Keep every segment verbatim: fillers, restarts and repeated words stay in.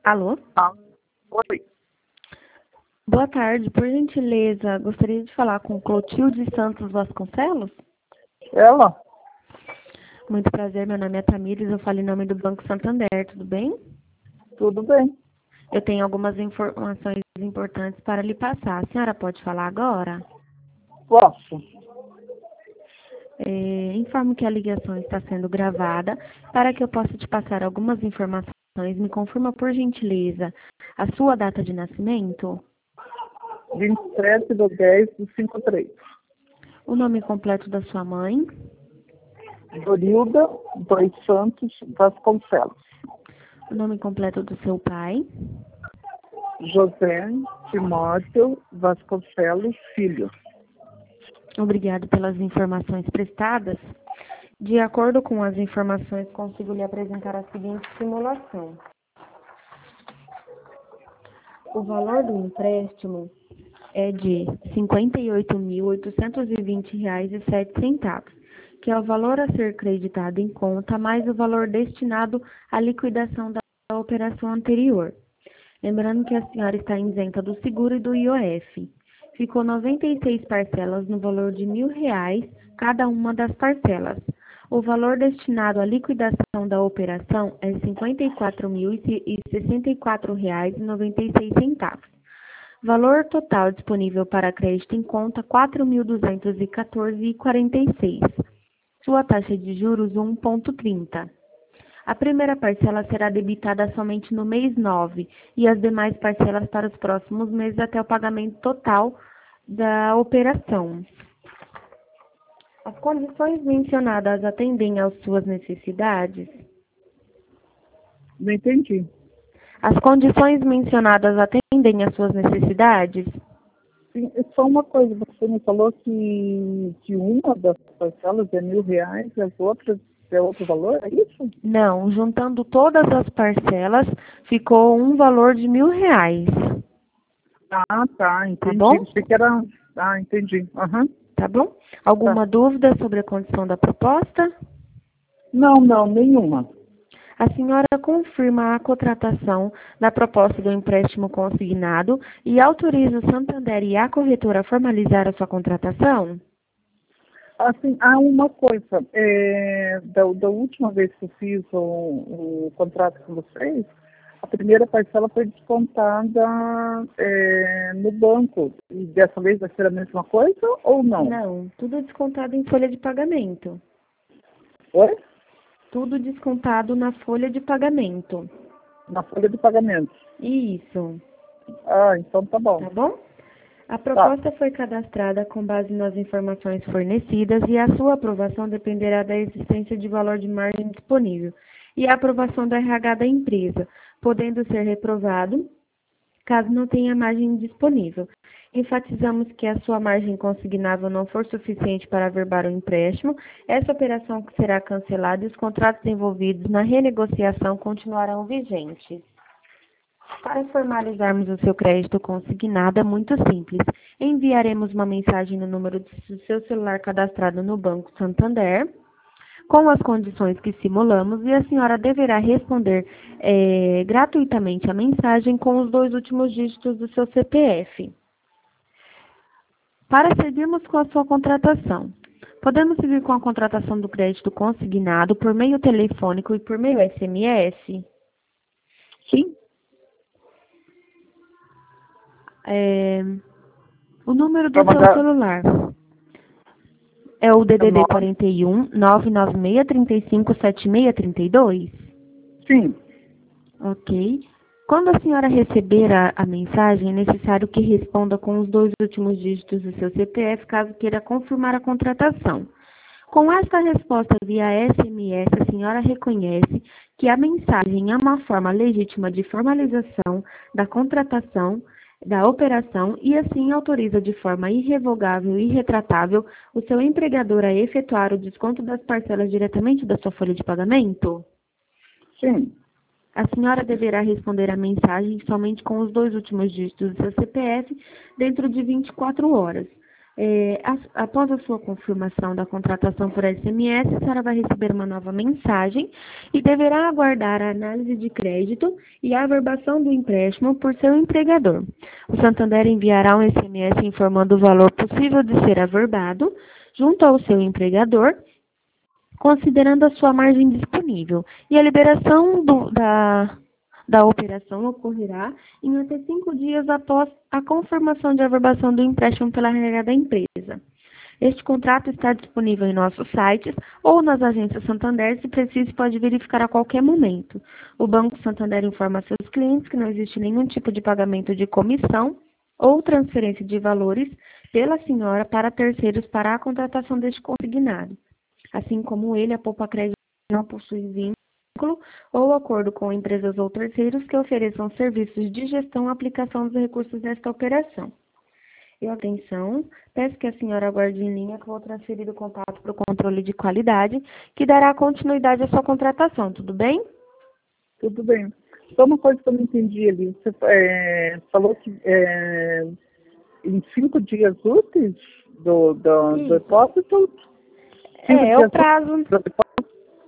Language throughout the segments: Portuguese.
Alô? Ah, oi. Boa tarde, por gentileza, gostaria de falar com Clotilde Santos Vasconcelos? Ela? Muito prazer, meu nome é Tamires, eu falo em nome do Banco Santander, tudo bem? Tudo bem. Eu tenho algumas informações importantes para lhe passar. A senhora pode falar agora? Posso? É, informo que a ligação está sendo gravada. Para que eu possa te passar algumas informações, me confirma, por gentileza, a sua data de nascimento, vinte e sete de dez de cinquenta e três. o nome completo da sua mãe, Dorilda dos Santos Vasconcelos. o nome completo do seu pai, José Timóteo Vasconcelos Filho. Obrigado pelas informações prestadas. De acordo com as informações, consigo lhe apresentar a seguinte simulação. O valor do empréstimo é de cinquenta e oito mil oitocentos e vinte reais e sete centavos, que é o valor a ser creditado em conta, mais o valor destinado à liquidação da operação anterior. Lembrando que a senhora está isenta do seguro e do I O F. Ficou noventa e seis parcelas no valor de mil reais cada uma das parcelas. O valor destinado à liquidação da operação é cinquenta e quatro mil e sessenta e quatro reais e noventa e seis centavos. Valor total disponível para crédito em conta quatro mil duzentos e quatorze reais e quarenta e seis centavos. Sua taxa de juros um vírgula trinta. A primeira parcela será debitada somente no mês nove e as demais parcelas para os próximos meses até o pagamento total da operação. As condições mencionadas atendem às suas necessidades? Não entendi. As condições mencionadas atendem às suas necessidades? Sim, só uma coisa, você me falou que, que uma das parcelas é mil reais e as outras é outro valor, é isso? Não, juntando todas as parcelas, ficou um valor de mil reais. Ah, tá, entendi. Tá bom? Achei que era... Ah, entendi. Aham. Tá bom? Alguma Tá. dúvida sobre a condição da proposta? Não, não, nenhuma. A senhora confirma a contratação da proposta do empréstimo consignado e autoriza o Santander e a corretora a formalizar a sua contratação? Assim, há uma coisa, é, da, da última vez que eu fiz o, o contrato com vocês, a primeira parcela foi descontada é, no banco. E dessa vez vai ser a mesma coisa ou não? Não, tudo descontado em folha de pagamento. Oi? Tudo descontado na folha de pagamento. Na folha de pagamento. Isso, Ah, então tá bom. tá bom? A Tá. proposta foi cadastrada com base nas informações fornecidas e a sua aprovação dependerá da existência de valor de margem disponível e a aprovação do R H da empresa, podendo ser reprovado caso não tenha margem disponível. Enfatizamos que a sua margem consignável não for suficiente para averbar o empréstimo, essa operação será cancelada e os contratos envolvidos na renegociação continuarão vigentes. Para formalizarmos o seu crédito consignado é muito simples. Enviaremos uma mensagem no número do seu celular cadastrado no Banco Santander, com as condições que simulamos, e a senhora deverá responder é, gratuitamente a mensagem com os dois últimos dígitos do seu C P F. Para seguirmos com a sua contratação, podemos seguir com a contratação do crédito consignado por meio telefônico e por meio S M S? Sim? É, o número do Pra seu mandar... celular é o D D D nove? quarenta e um, nove nove seis, três cinco, sete seis três dois? Sim. Ok. Quando a senhora receber a, a mensagem, é necessário que responda com os dois últimos dígitos do seu C P F, caso queira confirmar a contratação. Com esta resposta via S M S, a senhora reconhece que a mensagem é uma forma legítima de formalização da contratação da operação e assim autoriza de forma irrevogável e irretratável o seu empregador a efetuar o desconto das parcelas diretamente da sua folha de pagamento? Sim. A senhora deverá responder a mensagem somente com os dois últimos dígitos do seu C P F dentro de vinte e quatro horas. É, as- após a sua confirmação da contratação por S M S, a senhora vai receber uma nova mensagem e deverá aguardar a análise de crédito e a averbação do empréstimo por seu empregador. O Santander enviará um S M S informando o valor possível de ser averbado junto ao seu empregador, considerando a sua margem disponível, e a liberação do- da, da operação ocorrerá em até cinco dias após a confirmação de averbação do empréstimo pela R H da empresa. Este contrato está disponível em nossos sites ou nas agências Santander, se preciso, pode verificar a qualquer momento. O Banco Santander informa a seus clientes que não existe nenhum tipo de pagamento de comissão ou transferência de valores pela senhora para terceiros para a contratação deste consignado. Assim como ele, a Poupa Crédito não possui vínculo ou acordo com empresas ou terceiros que ofereçam serviços de gestão e aplicação dos recursos desta operação. E atenção, peço que a senhora aguarde em linha que eu vou transferir o contato para o controle de qualidade, que dará continuidade à sua contratação, tudo bem? Tudo bem. Só uma coisa que eu não entendi ali. Você é, falou que é, em cinco dias úteis do, do, do Isso. depósito? Cinco É, é o dias prazo. úteis do depósito?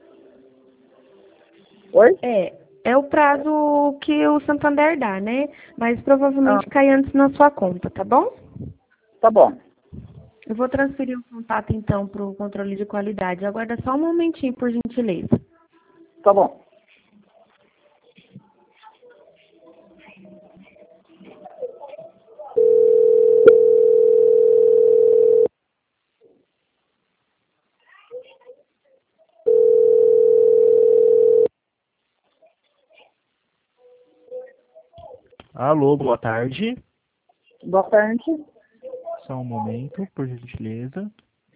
Oi? É, é o prazo que o Santander dá, né? Mas Ah, provavelmente cai antes na sua conta, tá bom? tá bom. Eu vou transferir o contato então para o controle de qualidade. Aguarda só um momentinho, por gentileza. Tá bom. Alô, boa tarde. Boa tarde. Só um momento, por gentileza.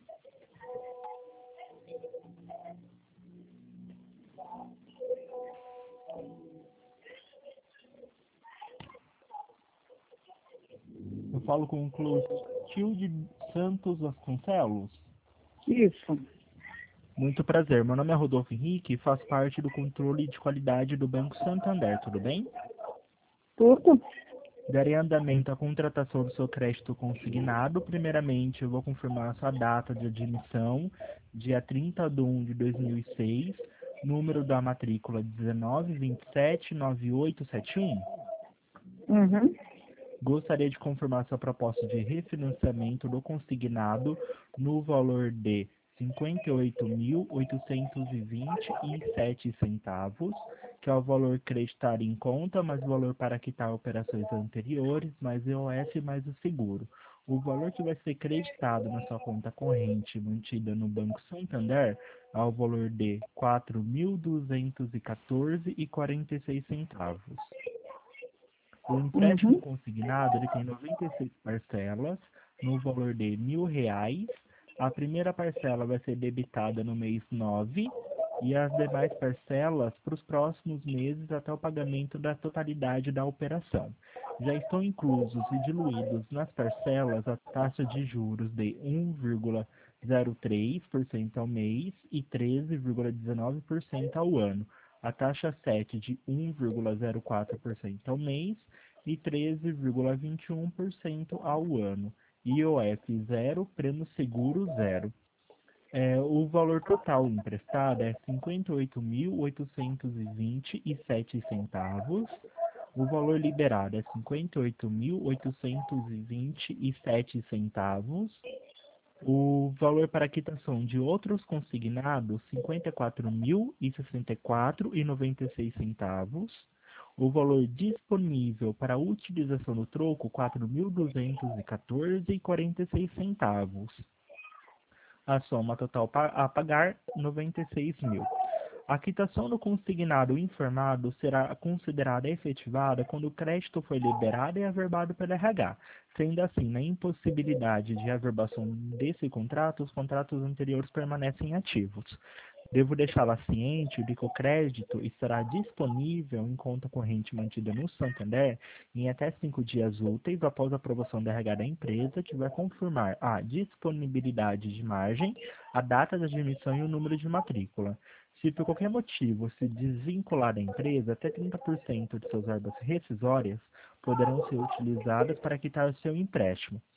Eu falo com o Clotilde Santos Vasconcelos. Isso. Muito prazer. Meu nome é Rodolfo Henrique e faço parte do controle de qualidade do Banco Santander, tudo bem? Tudo? Darei andamento à contratação do seu crédito consignado. Primeiramente, eu vou confirmar a sua data de admissão, dia trinta de um de dois mil e seis, número da matrícula um nove dois sete nove oito sete um. Uhum. Gostaria de confirmar sua proposta de refinanciamento do consignado no valor de cinquenta e oito mil oitocentos e vinte e sete centavos, que é o valor creditado em conta, mais o valor para quitar operações anteriores, mais I O F, mais o seguro. O valor que vai ser creditado na sua conta corrente mantida no Banco Santander é o valor de quatro mil duzentos e quatorze reais e quarenta e seis centavos. O empréstimo Uhum. consignado ele tem noventa e seis parcelas no valor de mil reais. A primeira parcela vai ser debitada no mês nove e as demais parcelas para os próximos meses até o pagamento da totalidade da operação. Já estão inclusos e diluídos nas parcelas a taxa de juros de um vírgula zero três por cento ao mês e treze vírgula dezenove por cento ao ano. A taxa sete de um vírgula zero quatro por cento ao mês e treze vírgula vinte e um por cento ao ano. I O F zero, prêmio seguro zero. É, o valor total emprestado é cinquenta e oito mil oitocentos e vinte e sete centavos. O valor liberado é cinquenta e oito mil oitocentos e vinte e sete centavos. O valor para quitação de outros consignados, cinquenta e quatro mil e sessenta e quatro reais e noventa e seis centavos. O valor disponível para utilização do troco, quatro mil duzentos e quatorze reais e quarenta e seis centavos. A soma total a pagar, noventa e seis mil. A quitação do consignado informado será considerada efetivada quando o crédito foi liberado e averbado pelo R H. Sendo assim, na impossibilidade de averbação desse contrato, os contratos anteriores permanecem ativos. Devo deixá-la ciente de que o crédito estará disponível em conta corrente mantida no Santander em até cinco dias úteis após a aprovação da R H da empresa, que vai confirmar a disponibilidade de margem, a data de admissão e o número de matrícula. Se por qualquer motivo se desvincular da empresa, até trinta por cento de suas verbas rescisórias poderão ser utilizadas para quitar o seu empréstimo.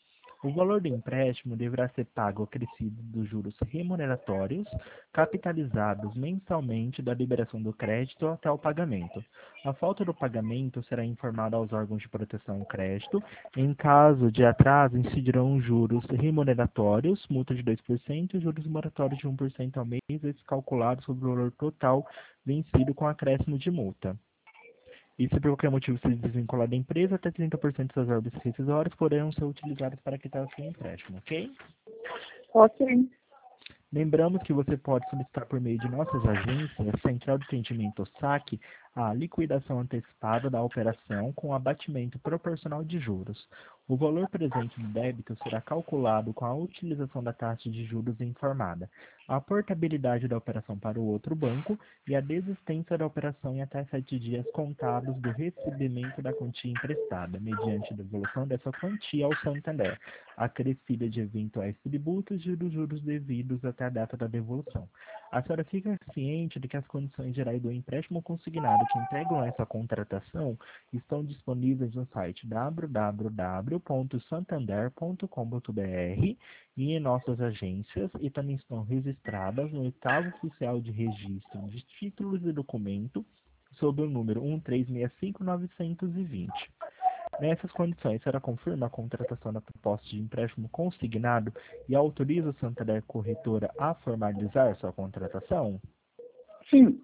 O valor do empréstimo deverá ser pago acrescido dos juros remuneratórios, capitalizados mensalmente da liberação do crédito até o pagamento. A falta do pagamento será informada aos órgãos de proteção ao crédito. Em caso de atraso, incidirão juros remuneratórios, multa de dois por cento e juros moratórios de um por cento ao mês, esses calculados sobre o valor total vencido com acréscimo de multa. E se por qualquer motivo se desvincular da empresa, até trinta por cento das verbas rescisórias poderão ser utilizadas para quitar o seu empréstimo, ok? Ok. Lembramos que você pode solicitar por meio de nossas agências, Central de Atendimento ou saque, a liquidação antecipada da operação com abatimento proporcional de juros. O valor presente no débito será calculado com a utilização da taxa de juros informada, a portabilidade da operação para o outro banco e a desistência da operação em até sete dias contados do recebimento da quantia emprestada, mediante a devolução dessa quantia ao Santander, acrescida de eventuais tributos e dos juros devidos até a data da devolução. A senhora fica ciente de que as condições gerais do empréstimo consignado que integram essa contratação estão disponíveis no site w w w ponto santander ponto com ponto b r e em nossas agências, e também estão registradas no oitavo oficial de registro de títulos e documento sob o número um três seis cinco nove dois zero. Nessas condições, será confirma a contratação da proposta de empréstimo consignado e autoriza o Santander Corretora a formalizar sua contratação? Sim.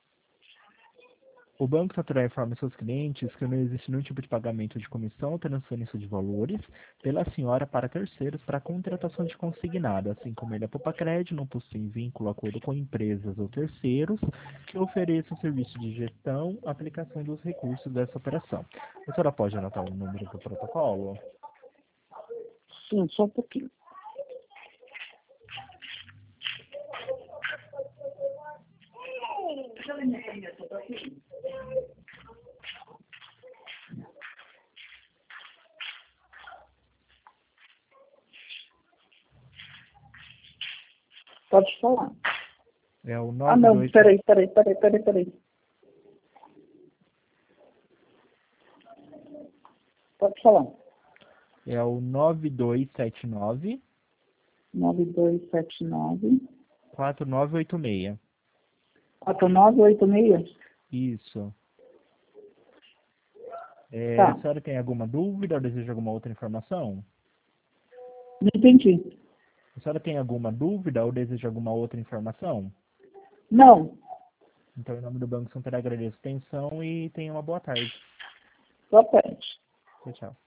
O Banco Santander informa seus clientes que não existe nenhum tipo de pagamento de comissão ou transferência de valores pela senhora para terceiros para a contratação de consignado, assim como ele, a Poupa Crédito, não possui vínculo ou acordo com empresas ou terceiros que ofereçam serviço de gestão, aplicação dos recursos dessa operação. A senhora pode anotar o número do protocolo? Sim, só um pouquinho. Pode falar. É o Ah, não, nove dois... peraí, peraí, peraí, peraí, peraí. Pode falar. É o nove dois sete nove, nove dois sete nove, quatro nove oito seis. quatro nove oito seis. Isso. É, Tá. A senhora tem alguma dúvida ou deseja alguma outra informação? Não entendi. A senhora tem alguma dúvida ou deseja alguma outra informação? Não. Então, em nome do Banco Santander, agradeço a atenção e tenha uma boa tarde. Só pede. Tchau, tchau.